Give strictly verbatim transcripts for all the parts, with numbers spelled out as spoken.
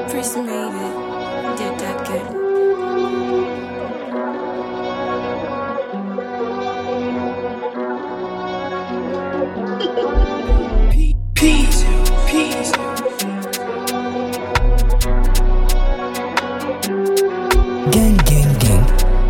Chris made it. Did that good. Peace, peace. Gang, gang, gang.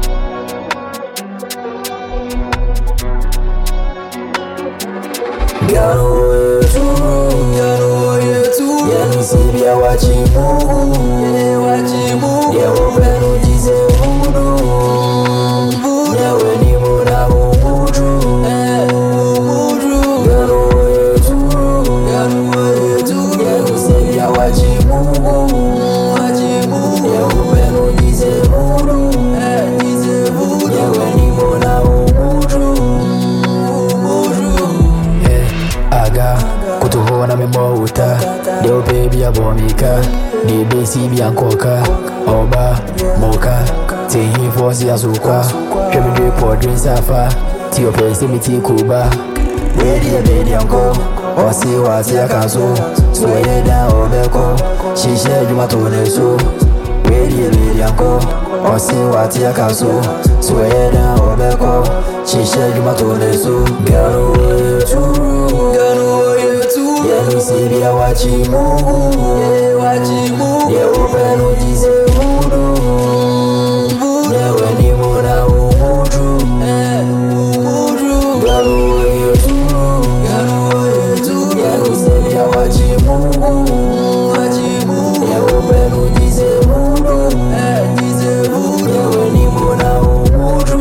Gano wetu, gano wetu. Yenu sibia wachimu, ye wachimu. Ye upenu jize vudu, vudu. Ye weni muna umudu, eh umudu. Gano wetu, gano wetu. Yenu sibia wachimu, wachimu. Ye upenu jize vudu, eh jize vudu. Ye weni muna umudu, umudu. Aga, kutuhona mimouta. Deo baby abomika. Ni besi biankoka. Oba, moka. Tehi force azukwa. Shemi dwe podrin safa. Tiyo pesi miti kuba. Wedi ya bedi anko. Osi wasi ya kanso. Sweye da obeko. Shishe juma toneso. Wedi ya bedi anko. Osi wati ya kanso. Sweye da obeko. Shishe juma toneso. Gano wetu, gano wetu. Yenu sibia wachimu, ye wachimu. Ye upenu jize vudu, vudu. Ye weni muna umudu, eh umudu. Gano wetu, gano wetu. Yenu sibia wachimu, wachimu. Ye upenu jize vudu, eh jize vudu. Ye weni muna umudu.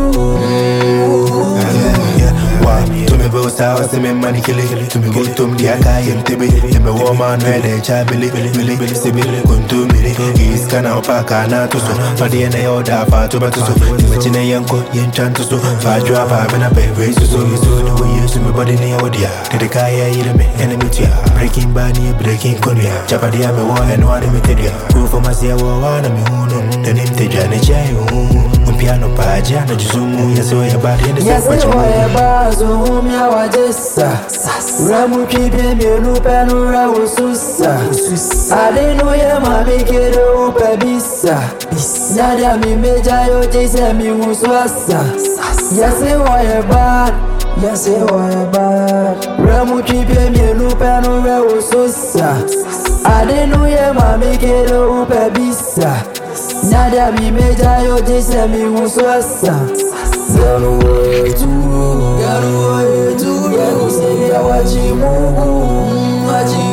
Sawa se me mani kili to me go to me aka yem tebe te me woman no de cha bili bili bili se bili kuntu mili is kana opa kana to so fa de na yo da fa to ba to so me chine yanko yen chan to so fa jwa fa be na be we so so so the way you see me body ne yo dia te ka ya yire me enemy tia breaking bani breaking konya chapa dia me wo en wa de me te dia ku for ma se wo wa na me hunu te nim te jane chai un piano pa jana juzumu ya so ya body ne Yes, it was a zoom ya wajesa. Ramu kipe mielu penu rawu susa. I didn't know ya mami kero upebisa. Nadia mi meja yo jise mi uswasa. Yes, it was a bad. Yes, it was a bad. Ramu kipe mielu penu rawu susa. I didn't know ya mami kero upebisa. Nadia mi meja yo jise mi uswasa. Gano wetu, gano wetu. Yenu sibia wachimu, wachimu.